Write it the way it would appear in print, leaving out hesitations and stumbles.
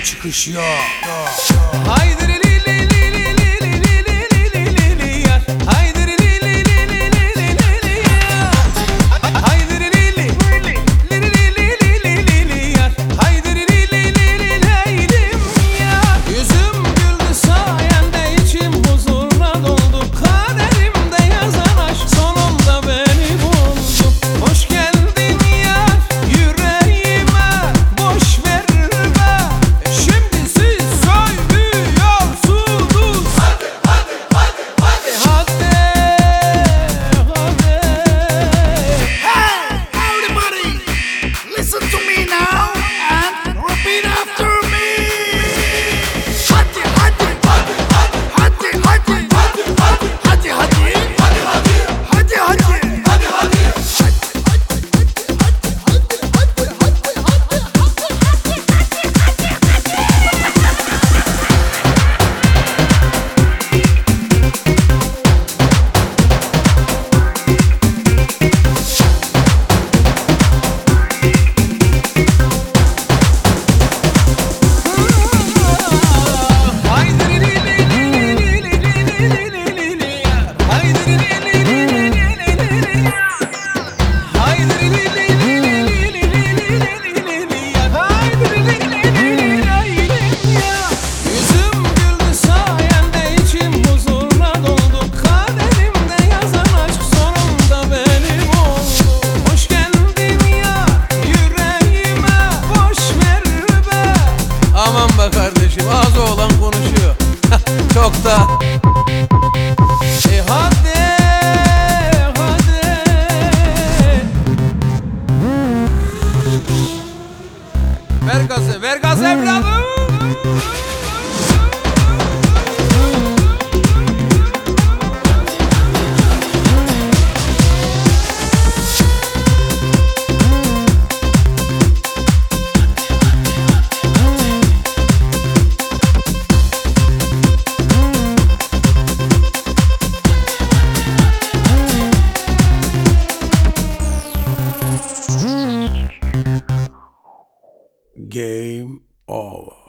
çıkış yok. Haydi li li li li li li li li li li li yar. Haydi li li li li li li li li yar. Haydi li li li li li li li li li yar. Haydi li li li li leylim yar. Yüzüm güldü sayende, içim huzurla doldu. Kaderimde yazan aşk sonunda beni buldu. Hoş geldin yar yüreğime, boş verme. Şimdi siz söylüyorsunuz. Hadi. Hey, everybody, listen to me now and repeat after me. Hadi hadi hadi hadi hadi hadi hadi Yüzüm güldü sayende, içim huzurla doldu. Kaderimde yazan aşk sonunda benim oldu. Hoş geldin ya yüreğime, boş ver be. Aman be kardeşim, ağzı olan konuşuyor. Çok da. Hadi hadi. Ver gazı, ver gazı evladım. Game over.